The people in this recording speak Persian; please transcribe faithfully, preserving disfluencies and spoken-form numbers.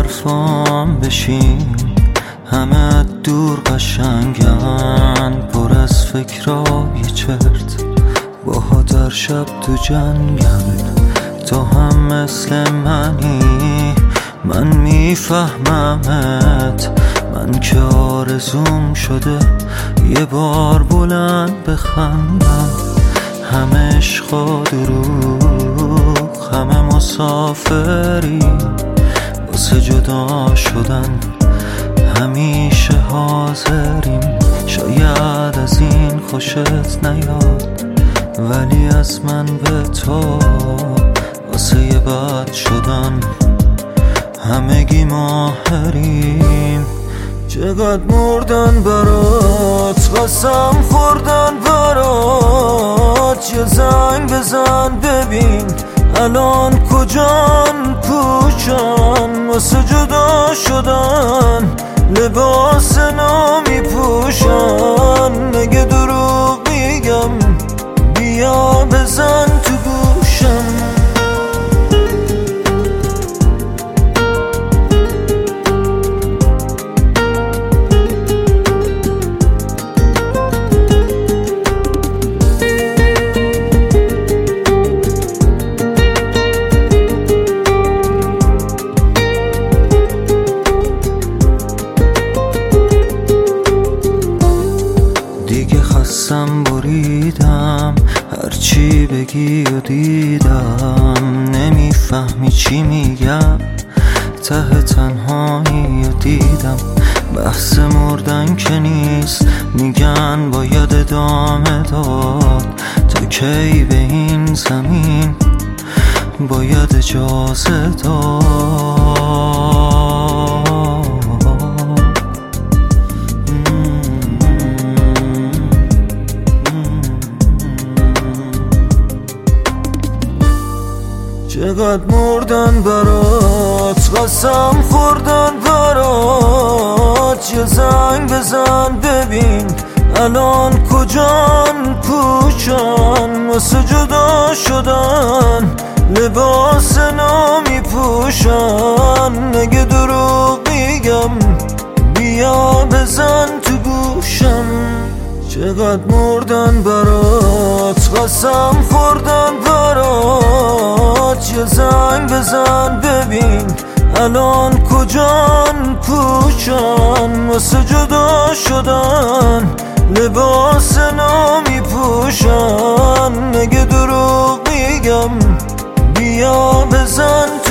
حرفام بشین، همه دور قشنگن، پر از فکرای چرت، باها در شب تو جنگن. تو هم مثل منی، من میفهممت، من که آرزوم شده یه بار بلند بخندم. همه عشق و دروغ، همه مسافری واسه جدا شدن، همیشه حاضریم. شاید از این خوشت نیاد، ولی از من به تو واسه یه بد شدن همگی ماهریم. چقدر مردن برات، قسم خوردن برات، یه زنگ بزن ببین الان کجان پوچان، واسه جدا شدن لباس نامی پوشن. نگه دروغ میگم، بیا بزن تو گوشم. دیگه خستم بریدم، هرچی بگی و دیدم، نمیفهمی چی میگم، ته تنهایی و دیدم. بحث مردن که نیست، میگن باید ادامه داد، تا کی به این زمین باید اجازه داد. چقدر مردن برات، قسم خوردن برات، یه زنگ بزن ببین الان کجان پوچان، واسه جدا شدن لباس نامی پوشن. نگه دروغ میگم، بیا بزن تو گوشم. چقدر مردن برات، قسم خوردن برات، یه زنگ بزن ببین الان کجان پوچان، واسه جدا شدن لباس نامی پوشن. نگه دروغ میگم، بیا بزن